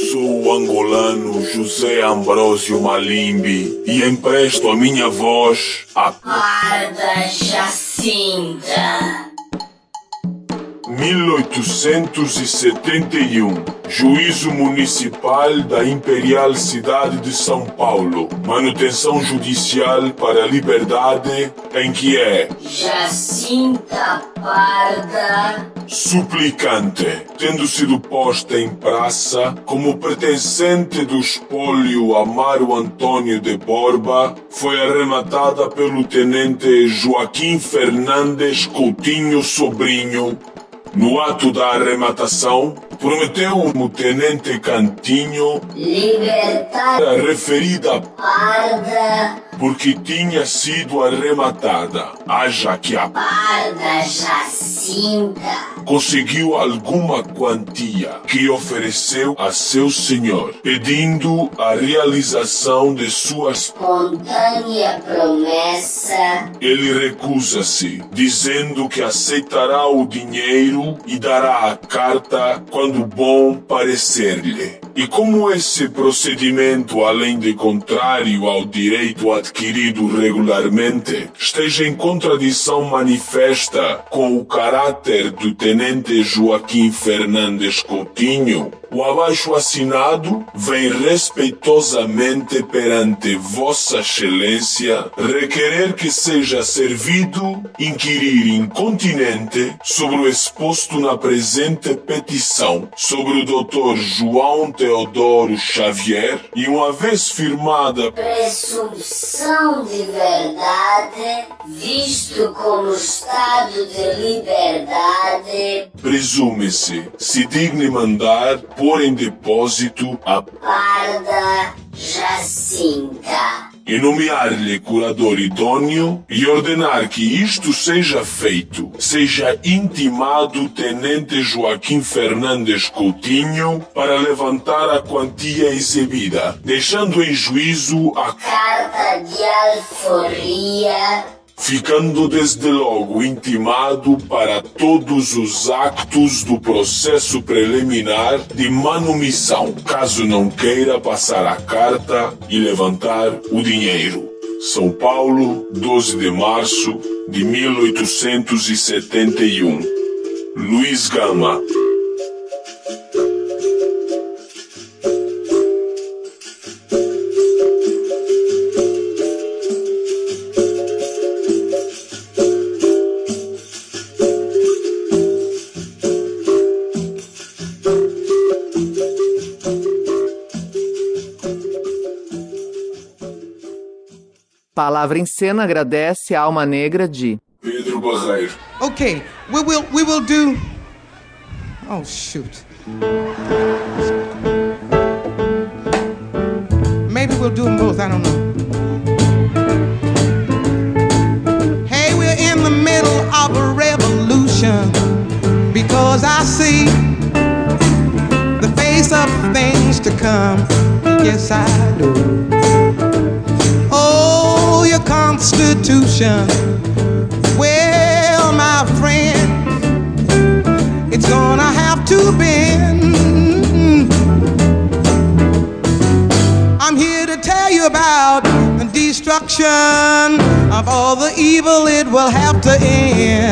Sou o angolano José Ambrósio Malimbi e empresto a minha voz à Parda Jacinta. 1871, Juízo Municipal da Imperial Cidade de São Paulo. Manutenção judicial para a liberdade em que é Jacinta Parda suplicante, tendo sido posta em praça como pertencente do espólio Amaro Antônio de Borba, foi arrematada pelo tenente Joaquim Fernandes Coutinho Sobrinho. No ato da arrematação, prometeu o tenente Cantinho libertar a referida Parda, porque tinha sido arrematada, haja que a Parda Jacinta conseguiu alguma quantia que ofereceu a seu senhor, pedindo a realização de sua espontânea promessa. Ele recusa-se, dizendo que aceitará o dinheiro e dará a carta quando bom parecer-lhe. E como esse procedimento, além de contrário ao direito adquirido regularmente, esteja em contradição manifesta com o caráter do tenente Joaquim Fernandes Coutinho, o abaixo assinado vem respeitosamente perante Vossa Excelência requerer que seja servido inquirir incontinente sobre o exposto na presente petição sobre o Dr. João Teodoro Xavier e uma vez firmada presunção de verdade, visto como estado de liberdade, presume-se, se digne mandar pôr em depósito a Parda Jacinta e nomear-lhe curador idôneo e ordenar que isto seja feito, seja intimado o tenente Joaquim Fernandes Coutinho para levantar a quantia exibida, deixando em juízo a carta de alforria, ficando desde logo intimado para todos os actos do processo preliminar de manumissão, caso não queira passar a carta e levantar o dinheiro. São Paulo, 12 de março de 1871. Luiz Gama. Palavra em Cena agradece a Alma Negra de Pedro Barreiro. Okay, we will do. Oh shoot. Maybe we'll do them both. I don't know. Hey, we're in the middle of a revolution because I see the face of things to come. Yes, I do. Oh, your Constitution. Well, my friend, it's gonna have to bend. I'm here to tell you about the destruction of all the evil it will have to end.